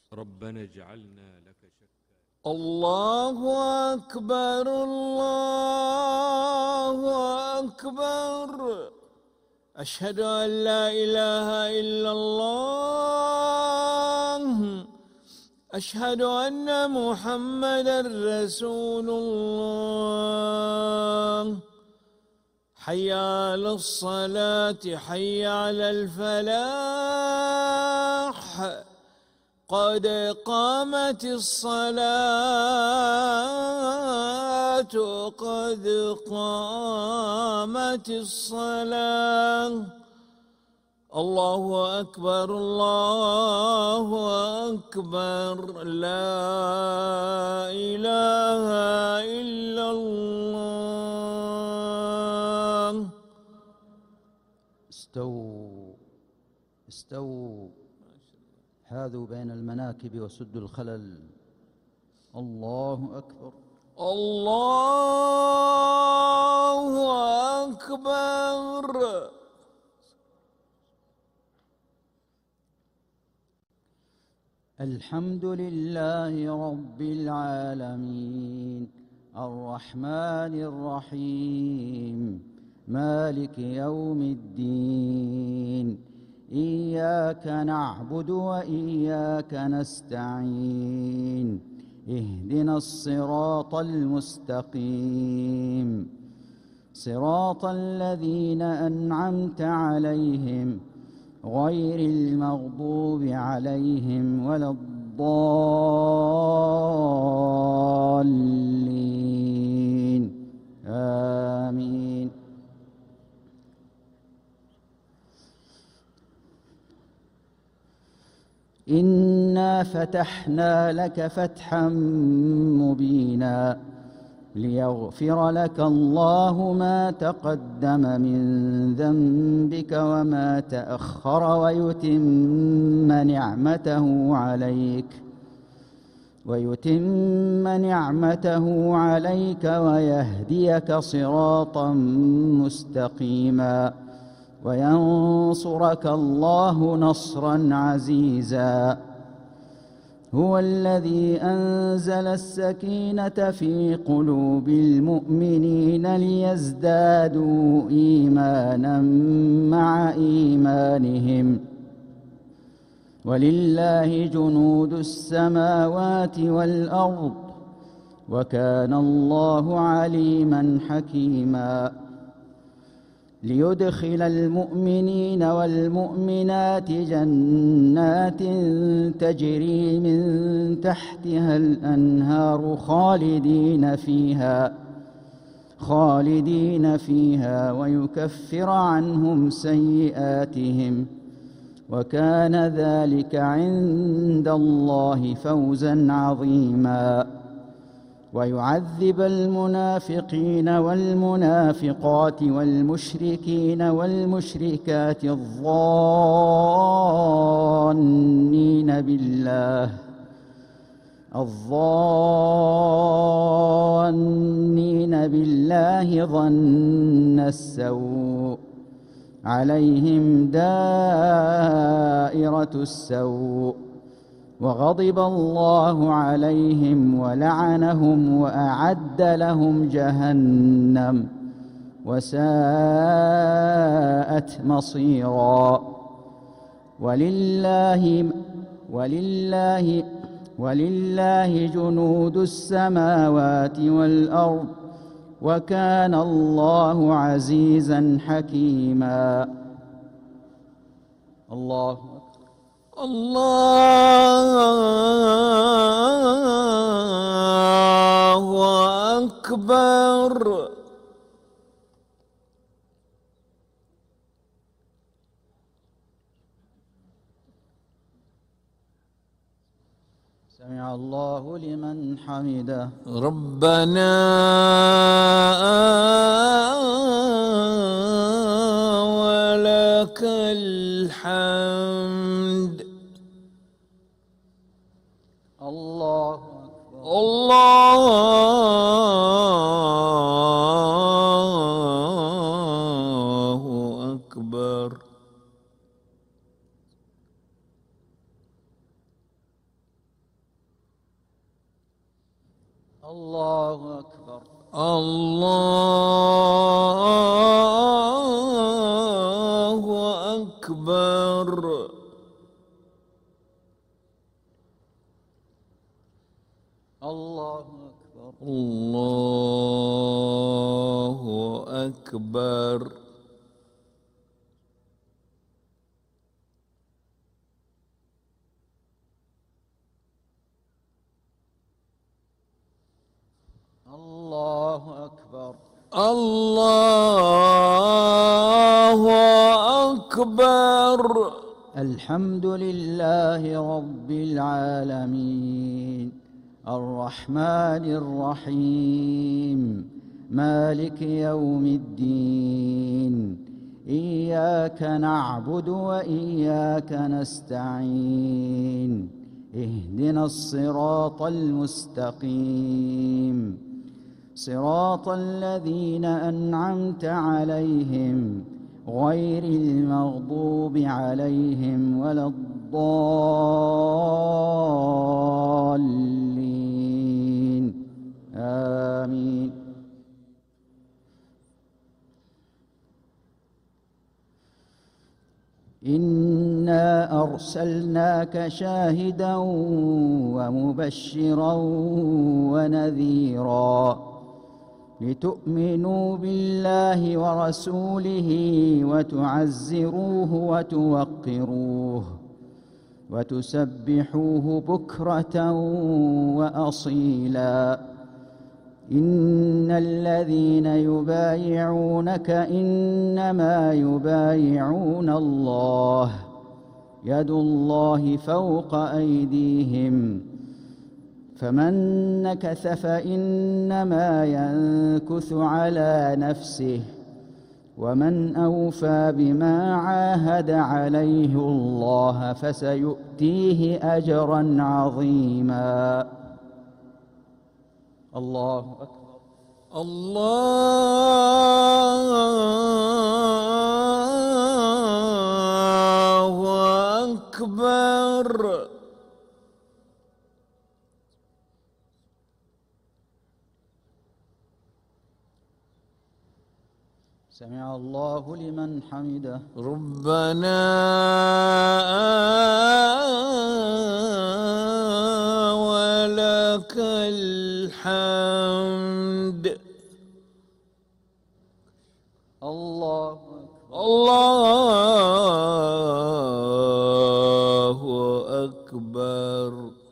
ربنا اجعلنا لك شكا. الله أكبر الله أكبر. أشهد أن لا إله إلا الله. أشهد أن محمدًا رسول الله. حي على الصلاة حي على الفلاح. قد قامت الصلاة قد قامت الصلاة. الله أكبر الله أكبر. لا إله إلا الله. استووا حاذوا بين المناكب وسدوا الخلل. الله أكبر الله أكبر. الحمد لله رب العالمين الرحمن الرحيم مالك يوم الدين. إياك نعبد وإياك نستعين. اهدنا الصراط المستقيم صراط الذين أنعمت عليهم غير المغضوب عليهم ولا الضالين. آمين. إنا فتحنا لك فتحا مبينا ليغفر لك الله ما تقدم من ذنبك وما تأخر ويتم نعمته عليك ويهديك صراطا مستقيما وينصرك الله نصرا عزيزا. هو الذي أنزل السكينة في قلوب المؤمنين ليزدادوا إيمانا مع إيمانهم ولله جنود السماوات والأرض وكان الله عليما حكيما. ليدخل المؤمنين والمؤمنات جنات تجري من تحتها الأنهار خالدين فيها ويكفر عنهم سيئاتهم وكان ذلك عند الله فوزا عظيما. ويعذب المنافقين والمنافقات والمشركين والمشركات الظانين بالله ظن السوء عليهم دائرة السوء وغضب الله عليهم ولعنهم وأعد لهم جهنم وساءت مصيرا. ولله جنود السماوات والأرض وكان الله عزيزا حكيما. الله أكبر. سمع الله لمن حمده. ربنا ولك الحمد. الله أكبر. الله أكبر. الله أكبر. الله أكبر. الله أكبر. الله أكبر. الله أكبر. الله أكبر. الحمد لله رب العالمين الرحمن الرحيم مالك يوم الدين إياك نعبد وإياك نستعين اهدنا الصراط المستقيم صراط الذين أنعمت عليهم غير المغضوب عليهم ولا الضالين آمين. إنا أرسلناك شاهدا ومبشرا ونذيرا لتؤمنوا بالله ورسوله وتعزروه وتوقروه وتسبحوه بكرة وأصيلا. إن الذين يبايعونك إنما يبايعون الله يد الله فوق أيديهم فمن نكث فإنما ينكث على نفسه ومن أوفى بما عاهد عليه الله فسيؤتيه أجرا عظيما. الله أكبر. الله أكبر. سمع الله لمن حمده. ربنا ولك الحمد. الله أكبر. الله أكبر.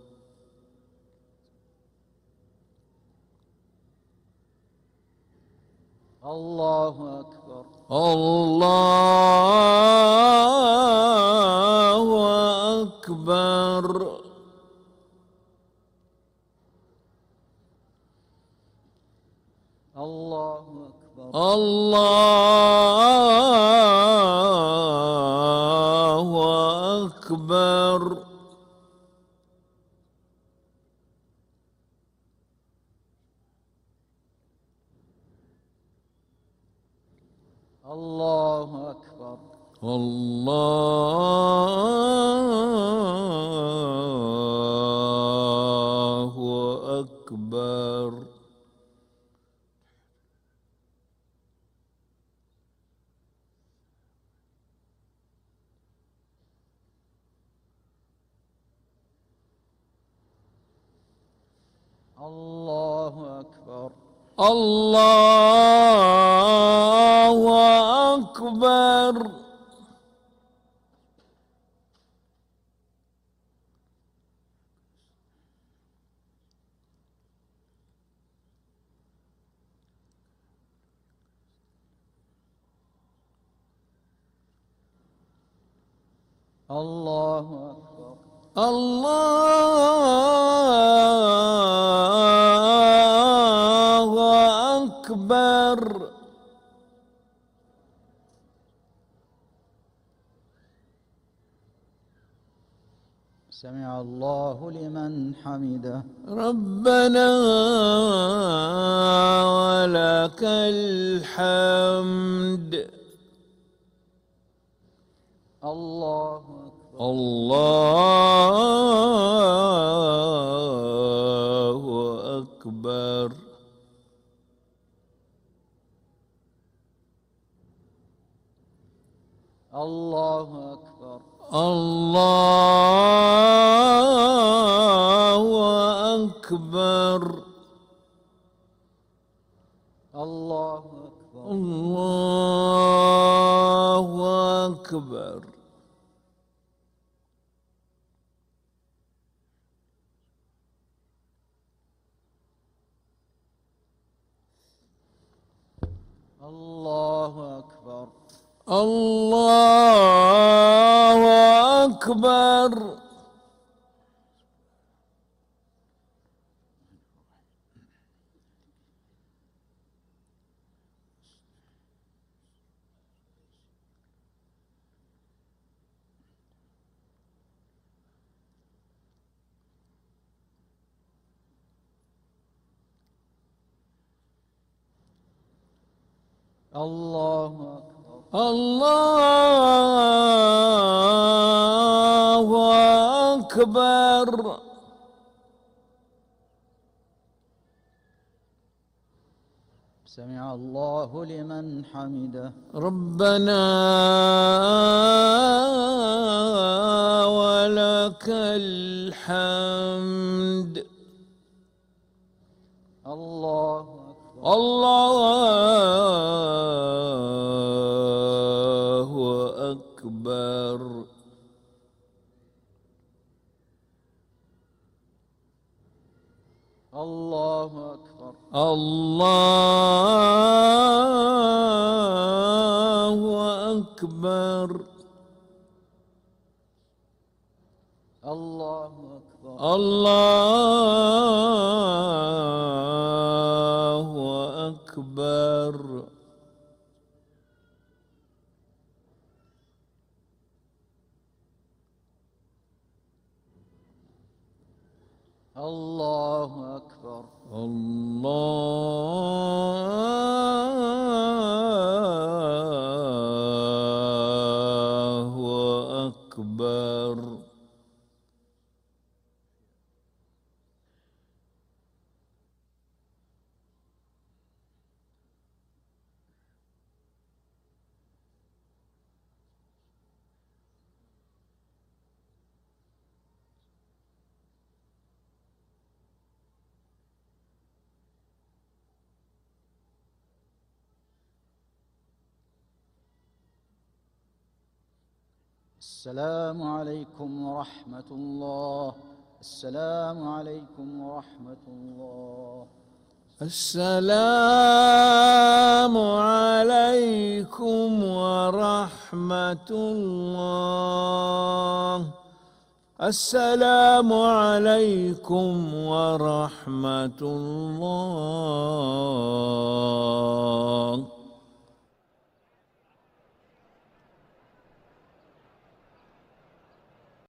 الله أكبر. الله أكبر. الله أكبر. الله أكبر. الله أكبر. الله أكبر. الله أكبر. الله أكبر. الله أكبر. الله أكبر. سمع الله لمن حمده. ربنا ولك الحمد. الله أكبر. الله أكبر. الله أكبر. الله أكبر. الله أكبر. الله أكبر. الله أكبر. الله أكبر. الله أكبر. الله أكبر. سمع الله لمن حمده. ربنا ولك الحمد. الله أكبر. الله أكبر. الله أكبر. الله أكبر. الله أكبر. الله أكبر. الله أكبر. الله أكبر. السلام عليكم ورحمة الله. السلام عليكم ورحمة الله. السلام عليكم ورحمة الله. السلام عليكم ورحمة الله.